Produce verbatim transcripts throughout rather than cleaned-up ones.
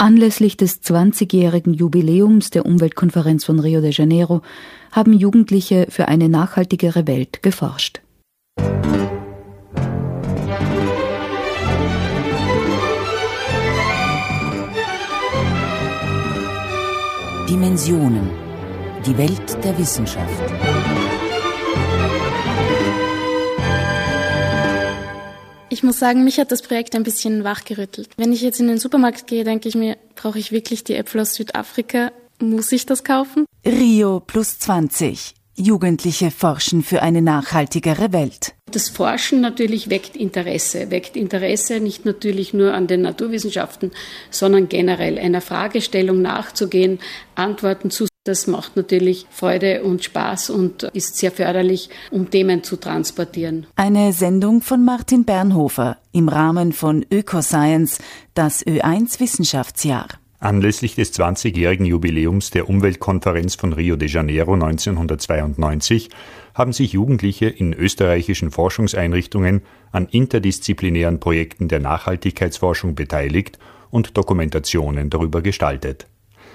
Anlässlich des zwanzigjährigen Jubiläums der Umweltkonferenz von Rio de Janeiro haben Jugendliche für eine nachhaltigere Welt geforscht. Dimensionen. Die Welt der Wissenschaft. Ich muss sagen, mich hat das Projekt ein bisschen wachgerüttelt. Wenn ich jetzt in den Supermarkt gehe, denke ich mir, brauche ich wirklich die Äpfel aus Südafrika? Muss ich das kaufen? Rio plus zwanzig. Jugendliche forschen für eine nachhaltigere Welt. Das Forschen natürlich weckt Interesse. Weckt Interesse nicht natürlich nur an den Naturwissenschaften, sondern generell einer Fragestellung nachzugehen, Antworten zu. Das macht natürlich Freude und Spaß und ist sehr förderlich, um Themen zu transportieren. Eine Sendung von Martin Bernhofer im Rahmen von Ökoscience, das Ö eins Wissenschaftsjahr. Anlässlich des zwanzigjährigen Jubiläums der Umweltkonferenz von Rio de Janeiro neunzehnhundertzweiundneunzig haben sich Jugendliche in österreichischen Forschungseinrichtungen an interdisziplinären Projekten der Nachhaltigkeitsforschung beteiligt und Dokumentationen darüber gestaltet.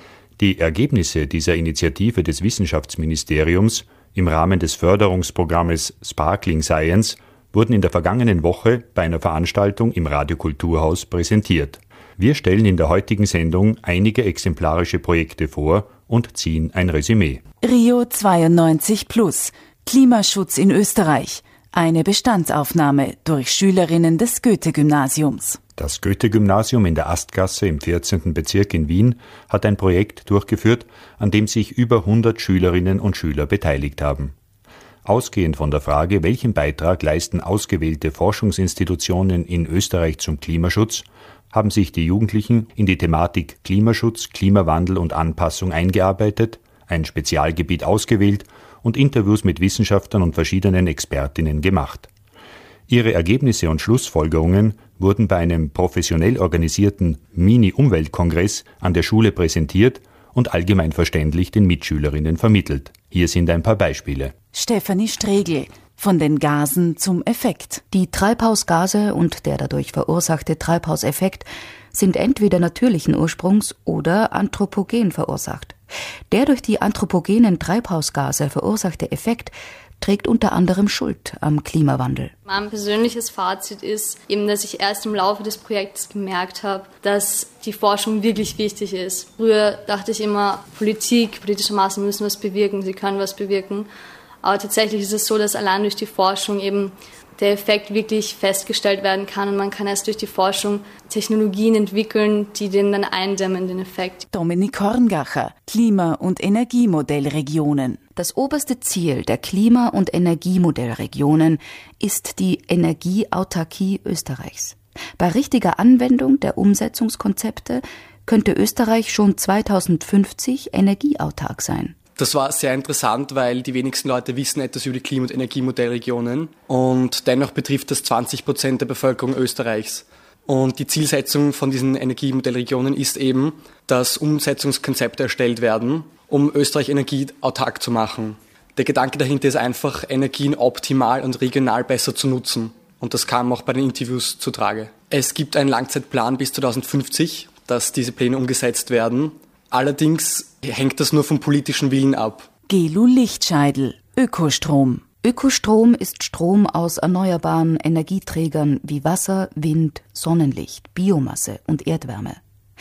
Die Ergebnisse dieser Initiative des Wissenschaftsministeriums im Rahmen des Förderungsprogrammes Sparkling Science wurden in der vergangenen Woche bei einer Veranstaltung im Radiokulturhaus präsentiert. Wir stellen in der heutigen Sendung einige exemplarische Projekte vor und ziehen ein Resümee. Rio zweiundneunzig plus. Klimaschutz in Österreich. Eine Bestandsaufnahme durch Schülerinnen des Goethe-Gymnasiums. Das Goethe-Gymnasium in der Astgasse im vierzehnten Bezirk in Wien hat ein Projekt durchgeführt, an dem sich über hundert Schülerinnen und Schüler beteiligt haben. Ausgehend von der Frage, welchen Beitrag leisten ausgewählte Forschungsinstitutionen in Österreich zum Klimaschutz, haben sich die Jugendlichen in die Thematik Klimaschutz, Klimawandel und Anpassung eingearbeitet, ein Spezialgebiet ausgewählt und Interviews mit Wissenschaftlern und verschiedenen Expertinnen gemacht. Ihre Ergebnisse und Schlussfolgerungen wurden bei einem professionell organisierten Mini-Umweltkongress an der Schule präsentiert und allgemein verständlich den Mitschülerinnen vermittelt. Hier sind ein paar Beispiele. Stefanie Stregel. Von den Gasen zum Effekt. Die Treibhausgase und der dadurch verursachte Treibhauseffekt sind entweder natürlichen Ursprungs oder anthropogen verursacht. Der durch die anthropogenen Treibhausgase verursachte Effekt trägt unter anderem Schuld am Klimawandel. Mein persönliches Fazit ist eben, dass ich erst im Laufe des Projekts gemerkt habe, dass die Forschung wirklich wichtig ist. Früher dachte ich immer, Politik, politische Maßnahmen müssen was bewirken, sie können was bewirken. Aber tatsächlich ist es so, dass allein durch die Forschung eben der Effekt wirklich festgestellt werden kann und man kann erst durch die Forschung Technologien entwickeln, die den dann eindämmen, den Effekt. Dominik Horngacher, Klima- und Energiemodellregionen. Das oberste Ziel der Klima- und Energiemodellregionen ist die Energieautarkie Österreichs. Bei richtiger Anwendung der Umsetzungskonzepte könnte Österreich schon zweitausendfünfzig energieautark sein. Das war sehr interessant, weil die wenigsten Leute wissen etwas über die Klima- und Energiemodellregionen und dennoch betrifft das zwanzig Prozent der Bevölkerung Österreichs. Und die Zielsetzung von diesen Energiemodellregionen ist eben, dass Umsetzungskonzepte erstellt werden, um Österreich energieautark zu machen. Der Gedanke dahinter ist einfach, Energien optimal und regional besser zu nutzen. Und das kam auch bei den Interviews zutage. Es gibt einen Langzeitplan bis zweitausendfünfzig, dass diese Pläne umgesetzt werden. Allerdings hängt das nur vom politischen Willen ab. Gelu Lichtscheidel, Ökostrom. Ökostrom ist Strom aus erneuerbaren Energieträgern wie Wasser, Wind, Sonnenlicht, Biomasse und Erdwärme.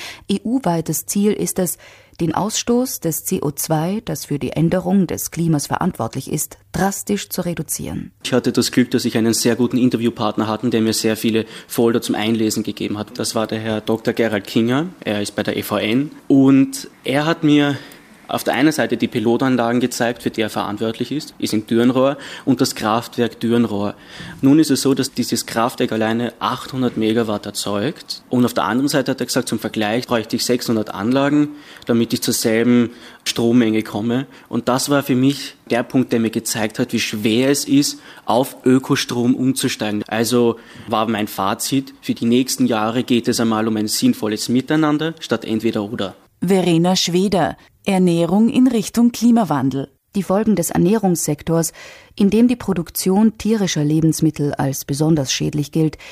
E U-weites Ziel ist es, den Ausstoß des C O zwei, das für die Änderung des Klimas verantwortlich ist, drastisch zu reduzieren. Ich hatte das Glück, dass ich einen sehr guten Interviewpartner hatte, der mir sehr viele Folder zum Einlesen gegeben hat. Das war der Herr Doktor Gerald Kinger, er ist bei der E V N und er hat mir auf der einen Seite die Pilotanlagen gezeigt, für die er verantwortlich ist, ist in Dürnrohr und das Kraftwerk Dürnrohr. Nun ist es so, dass dieses Kraftwerk alleine achthundert Megawatt erzeugt und auf der anderen Seite hat er gesagt, zum Vergleich bräuchte ich sechshundert Anlagen, damit ich zur selben Strommenge komme und das war für mich der Punkt, der mir gezeigt hat, wie schwer es ist, auf Ökostrom umzusteigen. Also war mein Fazit, für die nächsten Jahre geht es einmal um ein sinnvolles Miteinander statt entweder oder. Verena Schweder, Ernährung in Richtung Klimawandel. Die Folgen des Ernährungssektors, in dem die Produktion tierischer Lebensmittel als besonders schädlich gilt,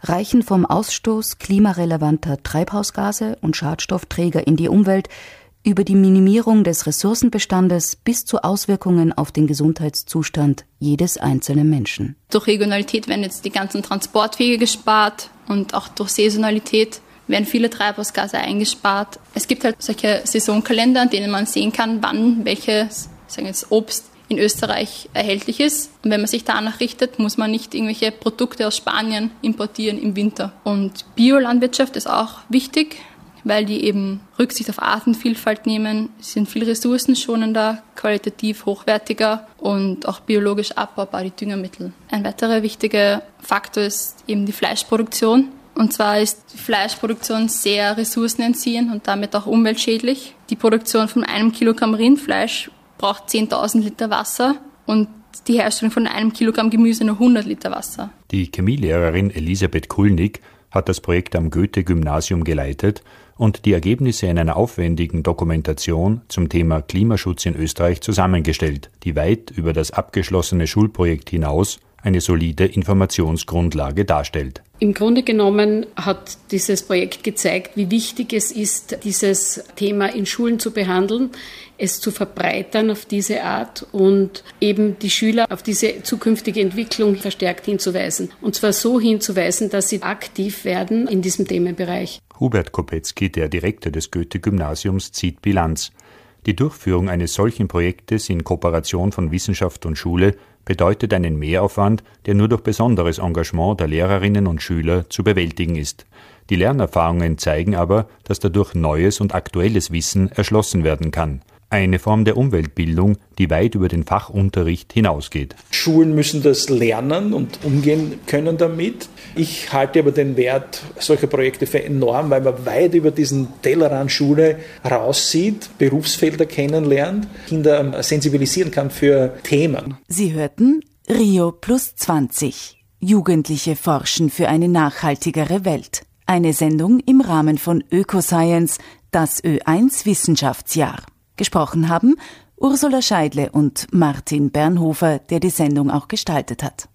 reichen vom Ausstoß klimarelevanter Treibhausgase und Schadstoffträger in die Umwelt über die Minimierung des Ressourcenbestandes bis zu Auswirkungen auf den Gesundheitszustand jedes einzelnen Menschen. Durch Regionalität werden jetzt die ganzen Transportwege gespart und auch durch Saisonalität werden viele Treibhausgase eingespart. Es gibt halt solche Saisonkalender, an denen man sehen kann, wann welches, sagen wir jetzt, Obst in Österreich erhältlich ist. Und wenn man sich danach richtet, muss man nicht irgendwelche Produkte aus Spanien importieren im Winter. Und Biolandwirtschaft ist auch wichtig, weil die eben Rücksicht auf Artenvielfalt nehmen. Sie sind viel ressourcenschonender, qualitativ hochwertiger und auch biologisch abbaubar, die Düngemittel. Ein weiterer wichtiger Faktor ist eben die Fleischproduktion. Und zwar ist die Fleischproduktion sehr ressourcenentziehend und damit auch umweltschädlich. Die Produktion von einem Kilogramm Rindfleisch braucht zehntausend Liter Wasser und die Herstellung von einem Kilogramm Gemüse nur hundert Liter Wasser. Die Chemielehrerin Elisabeth Kulnig hat das Projekt am Goethe-Gymnasium geleitet und die Ergebnisse in einer aufwendigen Dokumentation zum Thema Klimaschutz in Österreich zusammengestellt, die weit über das abgeschlossene Schulprojekt hinaus eine solide Informationsgrundlage darstellt. Im Grunde genommen hat dieses Projekt gezeigt, wie wichtig es ist, dieses Thema in Schulen zu behandeln, es zu verbreitern auf diese Art und eben die Schüler auf diese zukünftige Entwicklung verstärkt hinzuweisen. Und zwar so hinzuweisen, dass sie aktiv werden in diesem Themenbereich. Hubert Kopetzky, der Direktor des Goethe-Gymnasiums, zieht Bilanz. Die Durchführung eines solchen Projektes in Kooperation von Wissenschaft und Schule bedeutet einen Mehraufwand, der nur durch besonderes Engagement der Lehrerinnen und Schüler zu bewältigen ist. Die Lernerfahrungen zeigen aber, dass dadurch neues und aktuelles Wissen erschlossen werden kann. Eine Form der Umweltbildung, die weit über den Fachunterricht hinausgeht. Schulen müssen das lernen und umgehen können damit. Ich halte aber den Wert solcher Projekte für enorm, weil man weit über diesen Tellerrand Schule raussieht, Berufsfelder kennenlernt, Kinder sensibilisieren kann für Themen. Sie hörten Rio plus zwanzig. Jugendliche forschen für eine nachhaltigere Welt. Eine Sendung im Rahmen von Ökoscience, das Ö eins Wissenschaftsjahr. Gesprochen haben Ursula Scheidle und Martin Bernhofer, der die Sendung auch gestaltet hat.